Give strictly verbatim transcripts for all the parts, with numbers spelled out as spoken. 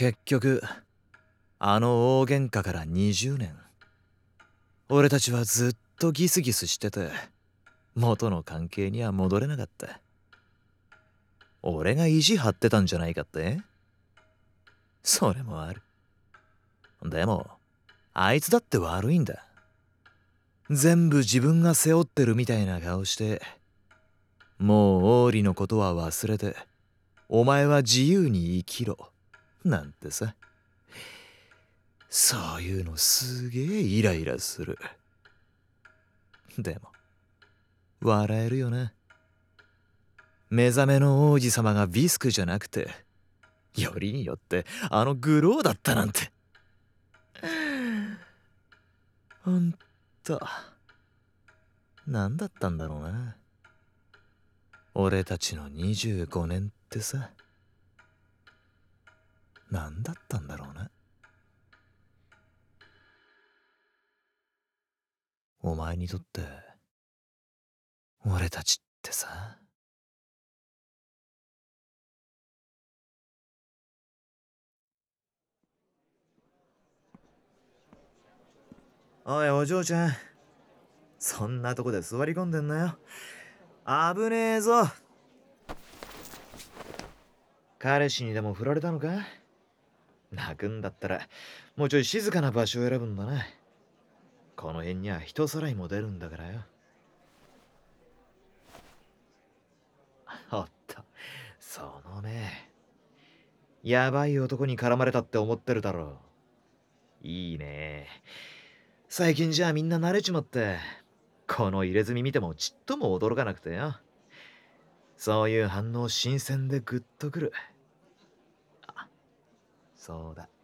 結局あの大喧嘩からにじゅうねん、俺たちはずっとギスギスしてて元の関係には戻れなかった。俺が意地張ってたんじゃないかって？それもある。でもあいつだって悪いんだ。全部自分が背負ってるみたいな顔して、もう王李のことは忘れてお前は自由に生きろなんてさ。そういうのすげえイライラする。でも笑えるよな。目覚めの王子様がビスクじゃなくて、よりによってあのグローだったなんて。ほんと何だったんだろうな、俺たちのにじゅうごねんってさ。何だったんだろうな。お前にとって俺たちってさ。おいお嬢ちゃん、そんなとこで座り込んでんなよ。危ねえぞ。彼氏にでも振られたのか？泣くんだったらもうちょい静かな場所を選ぶんだな。この辺には人さらいも出るんだからよ。おっと、その目、やばい男に絡まれたって思ってるだろう。いいね。最近じゃあみんな慣れちまって、この入れ墨見てもちっとも驚かなくてよ。そういう反応新鮮でグッとくる。あ、そうだ。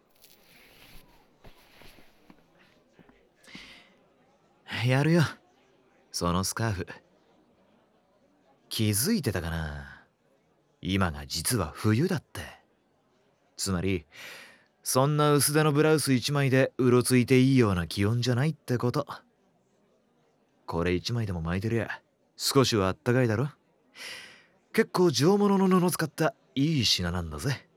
やるよ、そのスカーフ。気づいてたかな？今が実は冬だって。つまりそんな薄手のブラウス一枚でうろついていいような気温じゃないってこと。これ一枚でも巻いてりゃ少しはあったかいだろ。結構上物の布使ったいい品なんだぜ。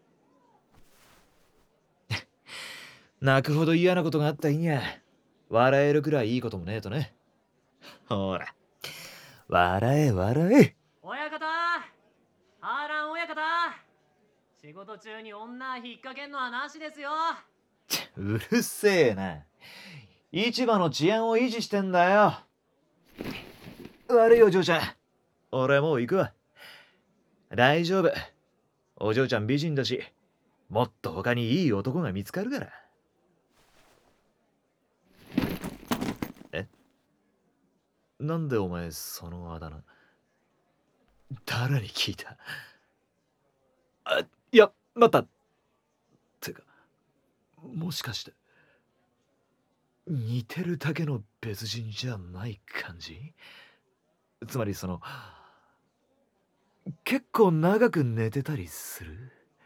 泣くほど嫌なことがあった日にゃ笑えるくらいいいこともねえとね。ほら笑え笑え。 親方、ハーラン親方、仕事中に女引っ掛けんのはなしですよ。 うるせえな。市場の治安を維持してんだよ。悪いよ嬢ちゃん、俺もう行くわ。大丈夫、お嬢ちゃん美人だし、もっと他にいい男が見つかるから。え、なんでお前そのあだ名？誰に聞いた？あ、いや待った。てかもしかして似てるだけの別人じゃない感じ？つまりその結構長く寝てたりする？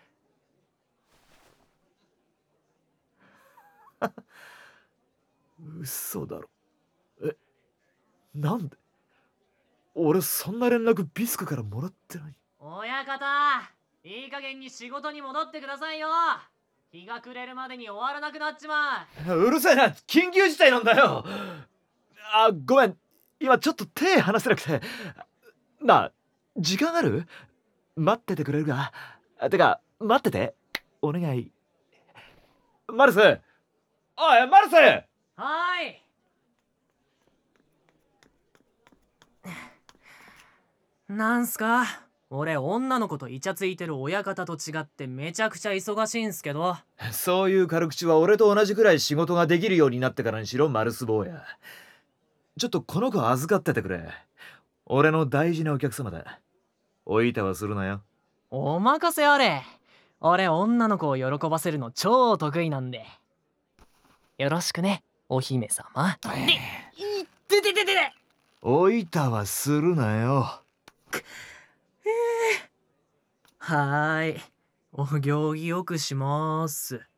嘘だろ。え、なんで？俺そんな連絡ビスクからもらってない。 親方、いい加減に仕事に戻ってくださいよ。日が暮れるまでに終わらなくなっちまう。うるさいな、緊急事態なんだよ。あ、ごめん、今ちょっと手離せなくて。なあ、時間ある？待っててくれるか？てか待ってて、お願い。マルス、おいマルス。 はーい。なんすか？俺女の子とイチャついてる親方と違ってめちゃくちゃ忙しいんすけど。 そういう軽口は俺と同じくらい仕事ができるようになってからにしろ、マルス坊や。ちょっとこの子預かっててくれ。俺の大事なお客様だ。おいたはするなよ。 お任せあれ。俺女の子を喜ばせるの超得意なんで。よろしくね、お姫様。ね、いっててててて。 おいたはするなよ。 はーい、お行儀よくしまーす。